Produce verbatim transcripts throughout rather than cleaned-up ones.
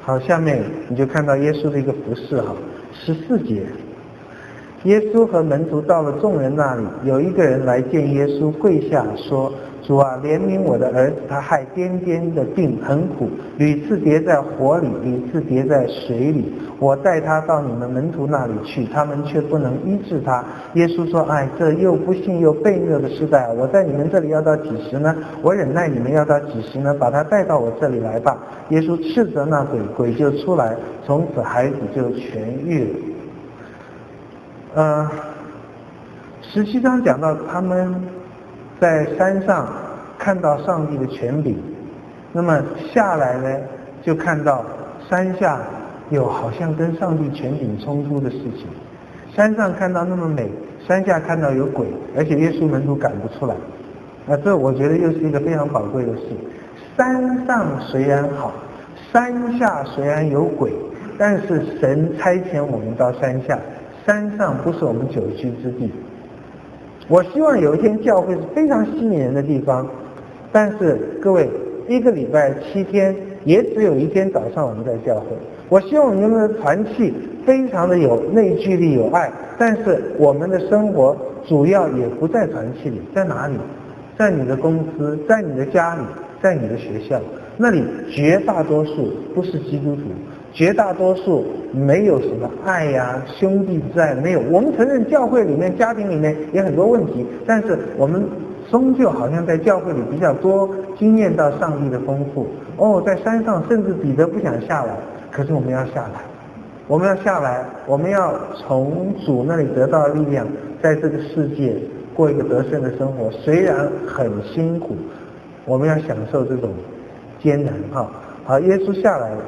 好，下面你就看到耶稣的一个服事哈，十四节。耶稣和门徒到了众人那里，有一个人来见耶稣，跪下说：主啊，怜悯我的儿子，他害癫癫的病很苦，屡次跌在火里，屡次跌在水里。我带他到你们门徒那里去，他们却不能医治他。耶稣说：哎，这又不信又悖逆的时代，我在你们这里要到几时呢？我忍耐你们要到几时呢？把他带到我这里来吧。耶稣斥责那鬼，鬼就出来，从此孩子就痊愈了。呃，十七章讲到他们在山上看到上帝的权柄，那么下来呢，就看到山下有好像跟上帝权柄冲突的事情。山上看到那么美，山下看到有鬼，而且耶稣门徒赶不出来。那这我觉得又是一个非常宝贵的事。山上虽然好，山下虽然有鬼，但是神差遣我们到山下，山上不是我们久居之地。我希望有一天教会是非常吸引人的地方，但是各位，一个礼拜七天也只有一天早上我们在教会。我希望你们的团契非常的有内聚力有爱，但是我们的生活主要也不在团契里，在哪里？在你的公司，在你的家里，在你的学校，那里绝大多数不是基督徒，绝大多数没有什么爱呀、兄弟之爱，没有。我们承认教会里面、家庭里面也很多问题，但是我们终究好像在教会里比较多经验到上帝的丰富。哦，在山上甚至彼得不想下来，可是我们要下来，我们要下来，我们要从主那里得到力量，在这个世界过一个得胜的生活。虽然很辛苦，我们要享受这种艰难哈。好，耶稣下来了。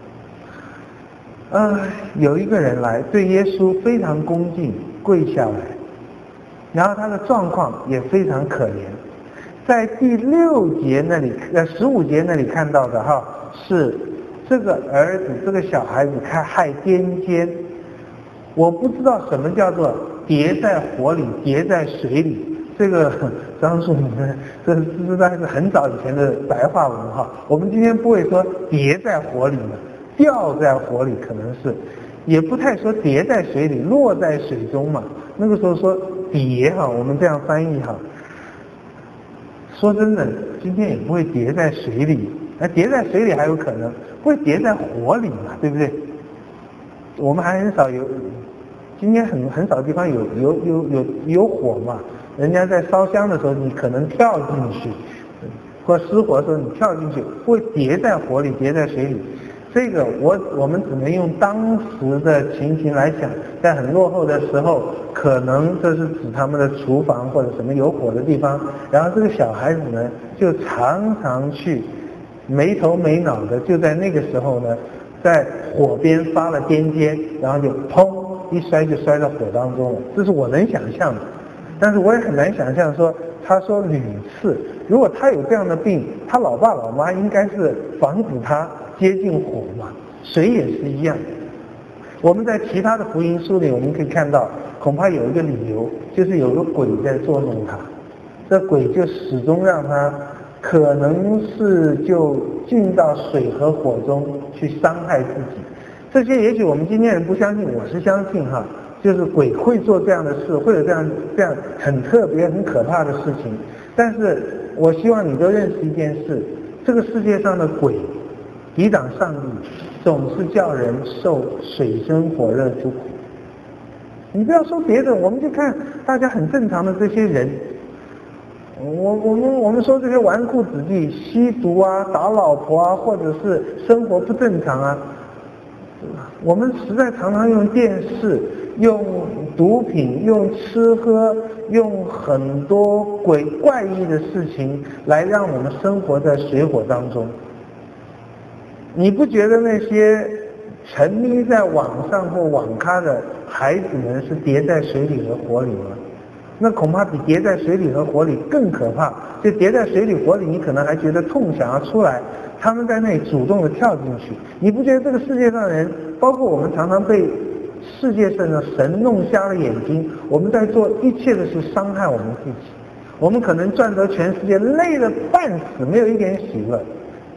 呃，有一个人来对耶稣非常恭敬，跪下来，然后他的状况也非常可怜。在第六节那里，呃，十五节那里看到的哈，是这个儿子，这个小孩子他害癫痫。我不知道什么叫做跌在火里，跌在水里。这个张树你们，这实在是很早以前的白话文哈。我们今天不会说跌在火里嘛。掉在火里可能是，也不太说跌在水里，落在水中嘛。那个时候说跌哈，我们这样翻译哈。说真的，今天也不会跌在水里，那跌在水里还有可能，不会跌在火里嘛，对不对？我们还很少有，今天很很少地方有有有有有火嘛。人家在烧香的时候，你可能跳进去，或失火的时候你跳进去，不会跌在火里，跌在水里。这个我我们只能用当时的情形来想，在很落后的时候，可能这是指他们的厨房或者什么有火的地方，然后这个小孩子呢就常常去没头没脑的，就在那个时候呢，在火边发了癫痫，然后就砰一摔就摔到火当中了。这是我能想象的，但是我也很难想象说，他说屡次，如果他有这样的病，他老爸老妈应该是防止他接近火嘛，水也是一样。我们在其他的福音书里我们可以看到，恐怕有一个理由，就是有个鬼在捉弄他，这鬼就始终让他可能是就进到水和火中去伤害自己。这些也许我们今天人不相信，我是相信哈，就是鬼会做这样的事，会有这样这样很特别很可怕的事情。但是我希望你都认识一件事，这个世界上的鬼抵挡上帝，总是叫人受水深火热之苦。你不要说别的，我们就看大家很正常的这些人，我我们我们说这些纨绔子弟，吸毒啊、打老婆啊，或者是生活不正常啊，我们实在常常用电视、用毒品、用吃喝、用很多鬼怪异的事情来让我们生活在水火当中。你不觉得那些沉迷在网上或网咖的孩子们是跌在水里和火里吗？那恐怕比跌在水里和火里更可怕。就跌在水里火里，你可能还觉得痛，想要出来，他们在那里主动的跳进去。你不觉得这个世界上的人，包括我们常常被世界上的神弄瞎了眼睛，我们在做一切的是伤害我们自己。我们可能赚得全世界，累得半死，没有一点喜乐。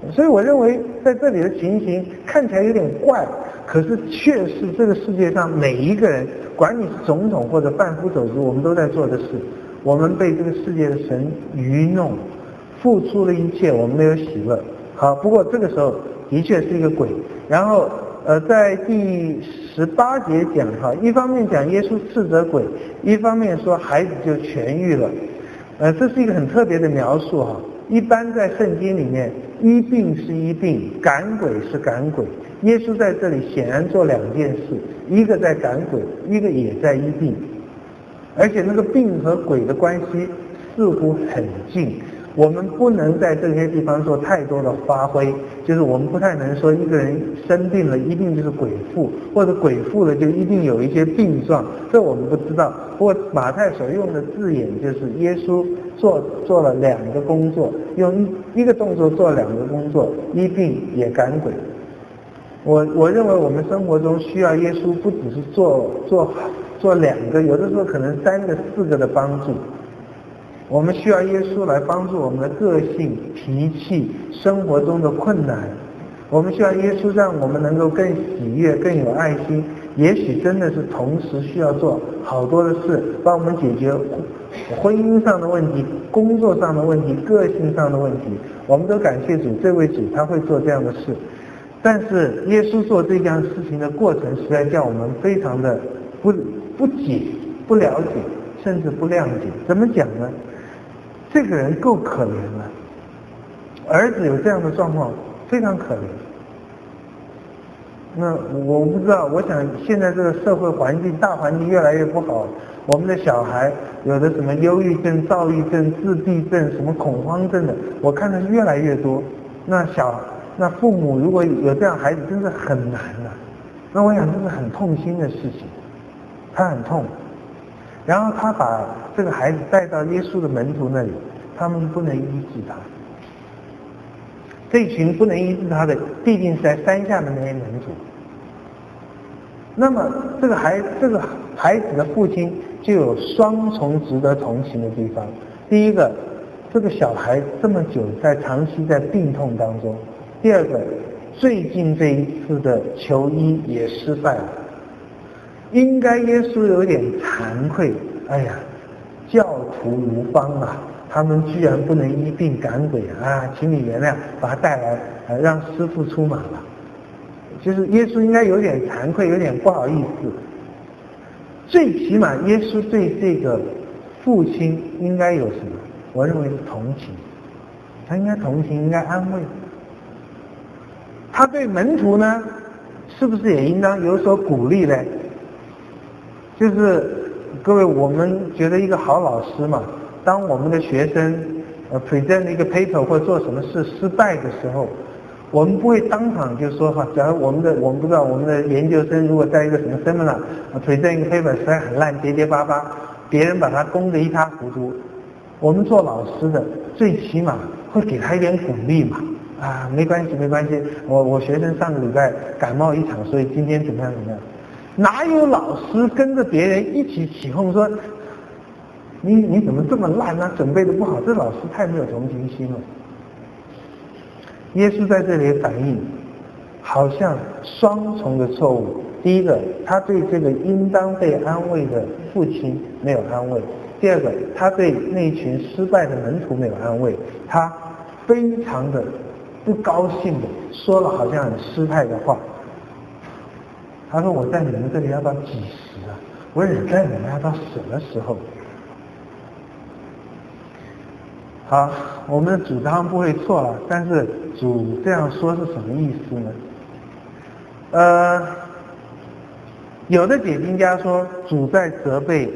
所以我认为在这里的情形看起来有点怪，可是却是这个世界上每一个人，管你是总统或者贩夫走卒，我们都在做的事。我们被这个世界的神愚弄，付出了一切，我们没有喜乐。好，不过这个时候的确是一个鬼。然后呃，在第十八节讲哈，一方面讲耶稣斥责鬼，一方面说孩子就痊愈了。呃，这是一个很特别的描述哈。一般在圣经里面，医病是医病，赶鬼是赶鬼。耶稣在这里显然做两件事，一个在赶鬼，一个也在医病，而且那个病和鬼的关系似乎很近。我们不能在这些地方做太多的发挥，就是我们不太能说一个人生病了一定就是鬼附，或者鬼附了就一定有一些病状，这我们不知道。不过马太所用的字眼就是耶稣做做了两个工作，用一个动作做了两个工作，医病也赶鬼。我我认为我们生活中需要耶稣不只是做做做两个，有的时候可能三个四个的帮助。我们需要耶稣来帮助我们的个性、脾气、生活中的困难。我们需要耶稣让我们能够更喜悦、更有爱心。也许真的是同时需要做好多的事，帮我们解决婚姻上的问题、工作上的问题、个性上的问题。我们都感谢主，这位主他会做这样的事。但是耶稣做这样事情的过程，实在叫我们非常的不不解、不了解，甚至不谅解。怎么讲呢？这个人够可怜了，儿子有这样的状况，非常可怜。那我不知道，我想现在这个社会环境、大环境越来越不好，我们的小孩有的什么忧郁症、躁郁症、自闭症、什么恐慌症的，我看的是越来越多。那小那父母如果有这样孩子，真是很难了。那我想这是很痛心的事情，他很痛。然后他把这个孩子带到耶稣的门徒那里，他们不能医治他。这群不能医治他的，毕竟是在山下的那些门徒。那么这个孩这个孩子的父亲就有双重值得同情的地方。第一个，这个小孩这么久在长期在病痛当中；第二个，最近这一次的求医也失败了。应该耶稣有点惭愧，哎呀，教徒无方啊，他们居然不能医病赶鬼啊，请你原谅，把他带来，呃、让师父出马了。就是耶稣应该有点惭愧，有点不好意思。最起码耶稣对这个父亲应该有什么？我认为是同情，他应该同情，应该安慰。他对门徒呢，是不是也应当有所鼓励呢？就是各位，我们觉得一个好老师嘛，当我们的学生呃 present 一个 paper 或做什么事失败的时候，我们不会当场就说哈，假如我们的我们不知道我们的研究生如果在一个什么 seminar present 一个 paper 实在很烂，结结巴巴，别人把他攻得一塌糊涂，我们做老师的最起码会给他一点鼓励嘛。啊，没关系没关系，我我学生上个礼拜感冒一场，所以今天怎么样怎么样。哪有老师跟着别人一起起哄说你你怎么这么烂啊，准备的不好，这老师太没有同情心了。耶稣在这里反映好像双重的错误。第一个，他对这个应当被安慰的父亲没有安慰；第二个，他对那群失败的门徒没有安慰，他非常的不高兴的说了好像很失态的话。他说我在你们这里要到几时啊？我忍在你们要到什么时候？好，我们的主当然不会错了，但是主这样说是什么意思呢？呃，有的解经家说主在责备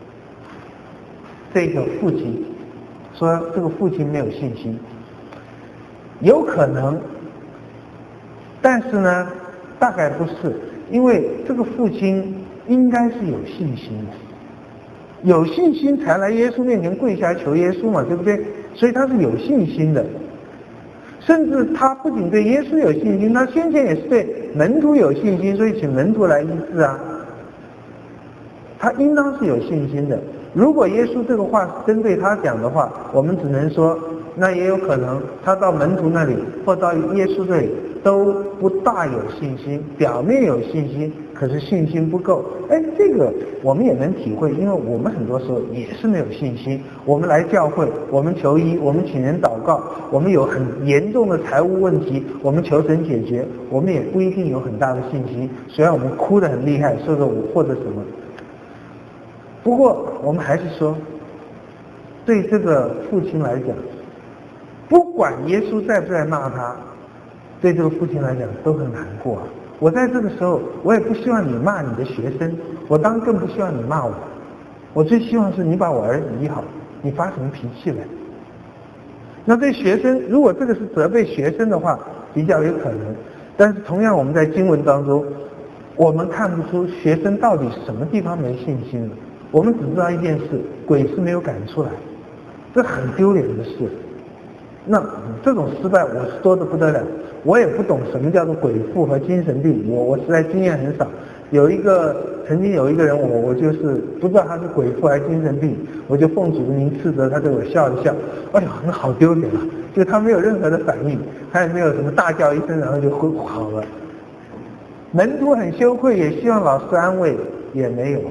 这个父亲，说这个父亲没有信心，有可能，但是呢，大概不是。因为这个父亲应该是有信心的，有信心才来耶稣面前跪下求耶稣嘛，对不对？所以他是有信心的，甚至他不仅对耶稣有信心，他先前也是对门徒有信心，所以请门徒来医治啊。 他应当是有信心的。如果耶稣这个话是针对他讲的话，我们只能说，那也有可能他到门徒那里或到耶稣这里都不大有信心，表面有信心，可是信心不够。哎，这个我们也能体会，因为我们很多时候也是没有信心。我们来教会，我们求医，我们请人祷告，我们有很严重的财务问题，我们求神解决，我们也不一定有很大的信心。虽然我们哭得很厉害，说着我或者什么，不过我们还是说，对这个父亲来讲，不管耶稣在不在骂他，对这个父亲来讲都很难过啊。我在这个时候，我也不希望你骂你的学生，我当然更不希望你骂我。我最希望是你把我儿子医好，你发什么脾气来？那对学生，如果这个是责备学生的话，比较有可能。但是同样，我们在经文当中，我们看不出学生到底什么地方没信心了。我们只知道一件事，鬼是没有赶出来，这很丢脸的事。那这种失败我是多得不得了，我也不懂什么叫做鬼附和精神病，我我实在经验很少。有一个曾经有一个人，我我就是不知道他是鬼附还是精神病，我就奉主的名斥责他，对我笑一笑，哎呦，那好丢脸啊！就他没有任何的反应，他也没有什么大叫一声，然后就好了。门徒很羞愧，也希望老师安慰，也没有。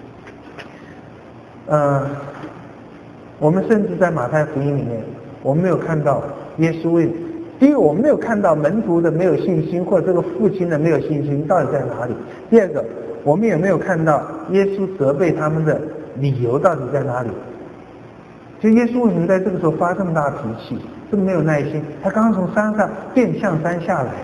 嗯，我们甚至在马太福音里面，我们没有看到耶稣为，第一个我们没有看到门徒的没有信心，或者这个父亲的没有信心到底在哪里。第二个，我们也没有看到耶稣责备他们的理由到底在哪里。就耶稣为什么在这个时候发这么大脾气，这么没有耐心？他刚刚从山上变象山下来。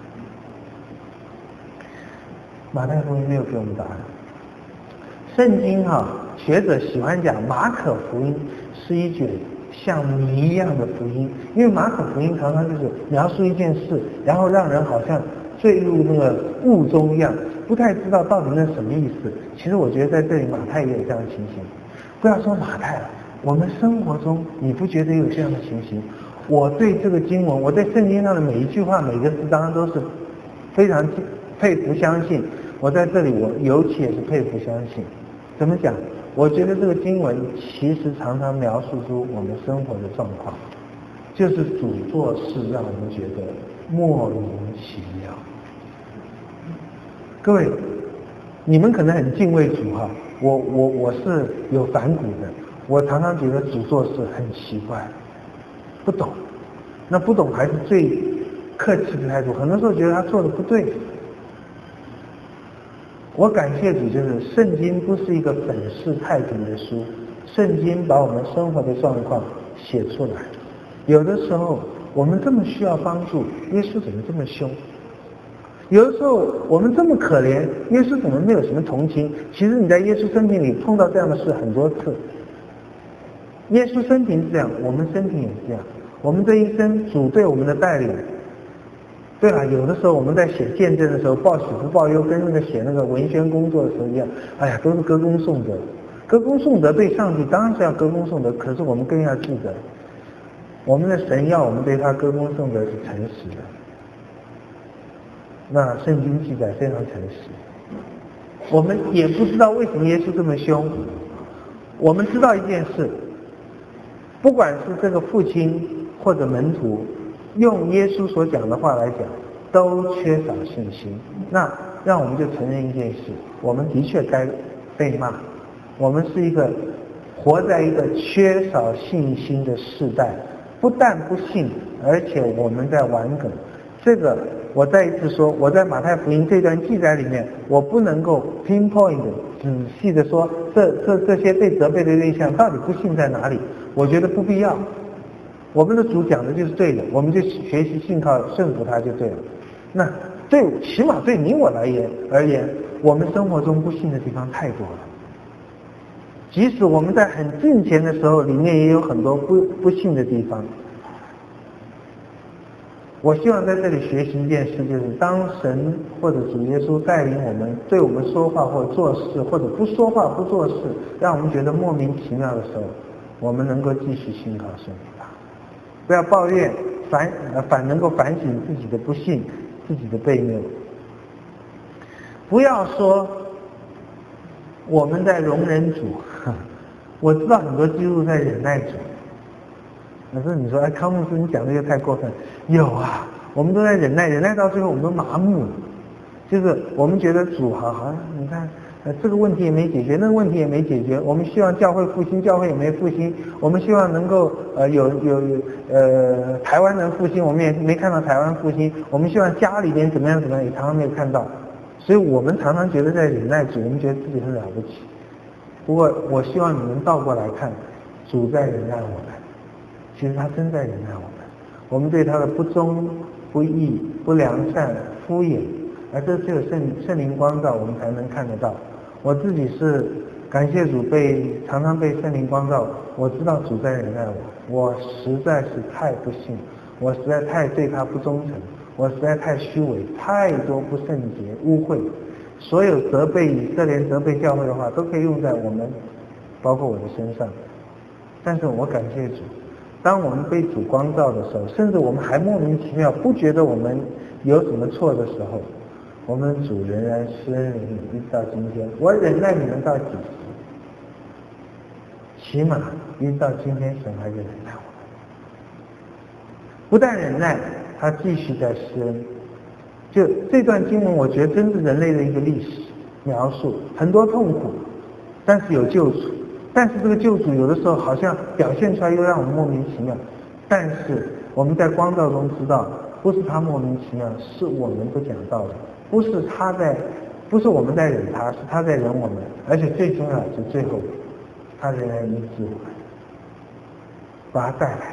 马太福音没有给我们答案。圣经哈、啊，学者喜欢讲马可福音是一卷像谜一样的福音，因为马可福音常常就是描述一件事，然后让人好像坠入那个雾中一样，不太知道到底那是什么意思。其实我觉得在这里马太也有这样的情形。不要说马太了，我们生活中你不觉得有这样的情形？我对这个经文，我对圣经上的每一句话每个字当然都是非常佩服相信。我在这里我尤其也是佩服相信。怎么讲？我觉得这个经文其实常常描述出我们生活的状况，就是主做事让我们觉得莫名其妙。各位，你们可能很敬畏主哈，我我我是有反骨的，我常常觉得主做事很奇怪，不懂。那不懂还是最客气的态度，很多时候觉得他做的不对。我感谢主，就是圣经不是一个粉饰太平的书，圣经把我们生活的状况写出来。有的时候我们这么需要帮助，耶稣怎么这么凶？有的时候我们这么可怜，耶稣怎么没有什么同情？其实你在耶稣生平里碰到这样的事很多次。耶稣生平是这样，我们生平也是这样。我们这一生主对我们的带领，对了，有的时候我们在写见证的时候，报喜不报忧，跟那个写那个文宣工作的时候一样，哎呀，都是歌功颂德。歌功颂德对上帝当然是要歌功颂德，可是我们更要记得，我们的神要我们对他歌功颂德是诚实的。那圣经记载非常诚实。我们也不知道为什么耶稣这么凶，我们知道一件事，不管是这个父亲或者门徒，用耶稣所讲的话来讲，都缺少信心。那让我们就承认一件事，我们的确该被骂，我们是一个活在一个缺少信心的世代，不但不信，而且我们在玩梗。这个我再一次说，我在马太福音这段记载里面，我不能够 pinpoint 仔细的说这这这些被责备的对象到底不信在哪里，我觉得不必要。我们的主讲的就是对的，我们就学习信靠顺服他就对了。那对起码对你我来言而言，我们生活中不信的地方太多了。即使我们在很近前的时候，里面也有很多不不信的地方。我希望在这里学习一件事，就是当神或者主耶稣带领我们，对我们说话或做事，或者不说话不做事，让我们觉得莫名其妙的时候，我们能够继续信靠顺服他，不要抱怨，反反能够反省自己的不幸，自己的悖谬。不要说我们在容忍主，我知道很多基督徒在忍耐主。可是你说，哎，康牧师，你讲这个太过分。有啊，我们都在忍耐，忍耐到最后我们都麻木了。就是我们觉得主好好，你看，呃，这个问题也没解决，那个问题也没解决。我们希望教会复兴，教会也没复兴。我们希望能够呃有有有呃台湾能复兴，我们也没看到台湾复兴。我们希望家里边怎么样怎么样，也常常没有看到。所以我们常常觉得在忍耐主，我们觉得自己很了不起。不过我希望你们倒过来看，主在忍耐我们，其实他真在忍耐我们。我们对他的不忠、不义、不良善、敷衍，而这只有圣圣灵光照我们才能看得到。我自己是感谢主被常常被圣灵光照，我知道主在忍耐我，我实在是太不幸，我实在太对他不忠诚，我实在太虚伪，太多不圣洁、污秽。所有责备以色列、责备教会的话，都可以用在我们，包括我的身上。但是我感谢主，当我们被主光照的时候，甚至我们还莫名其妙不觉得我们有什么错的时候，我们主仍然施恩于你，一直到今天。我忍耐你们到几时？起码一直到今天，神还是忍耐我们。不但忍耐，他继续在施恩。就这段经文，我觉得真是人类的一个历史描述，很多痛苦，但是有救主。但是这个救主有的时候好像表现出来又让我们莫名其妙。但是我们在光照中知道，不是他莫名其妙，是我们不讲道理，不是他在，不是我们在忍他，是他在忍我们。而且最重要的是最后，他仍然医治我们，把他带来。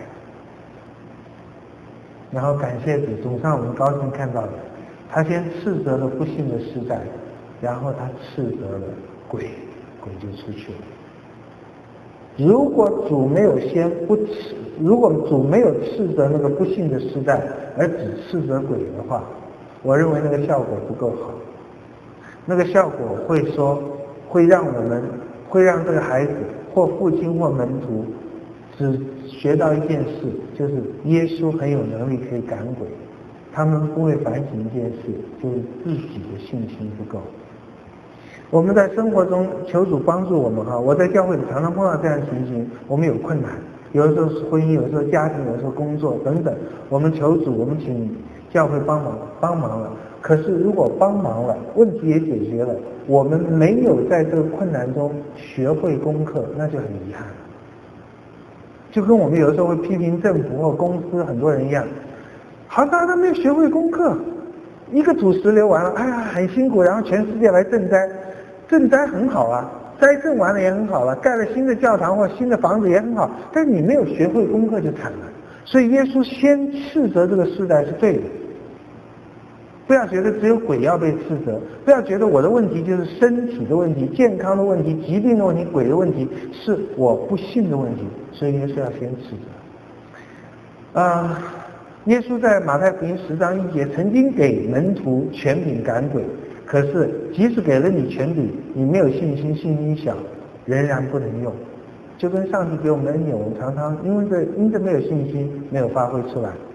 然后感谢主，总算我们高兴看到的。他先斥责了不幸的世代，然后他斥责了鬼，鬼就出去了。如果主没有先不斥，如果主没有斥责那个不幸的世代，而只斥责鬼的话，我认为那个效果不够好。那个效果会说，会让我们，会让这个孩子或父亲或门徒只学到一件事，就是耶稣很有能力可以赶鬼。他们不会反省一件事，就是自己的信心不够。我们在生活中求主帮助我们哈，我在教会里常常碰到这样的情形，我们有困难，有的时候是婚姻，有的时候家庭，有的时候工作等等，我们求主，我们请教会帮忙帮忙了。可是如果帮忙了，问题也解决了，我们没有在这个困难中学会功课，那就很遗憾了。就跟我们有的时候会批评政府或公司很多人一样，好像他没有学会功课，一个土石流完了，哎呀很辛苦，然后全世界来赈灾，赈灾很好啊，灾赈完了也很好了，盖了新的教堂或新的房子也很好，但是你没有学会功课就惨了。所以耶稣先斥责这个世代是对的，不要觉得只有鬼要被斥责，不要觉得我的问题就是身体的问题、健康的问题、疾病的问题、鬼的问题，是我不信的问题，所以耶稣要先斥责。啊、呃，耶稣在马太福音十章一节曾经给门徒权柄赶鬼，可是即使给了你权柄，你没有信心，信心小，仍然不能用。就跟上帝给我们的恩典，我们常常因为这因着没有信心，没有发挥出来。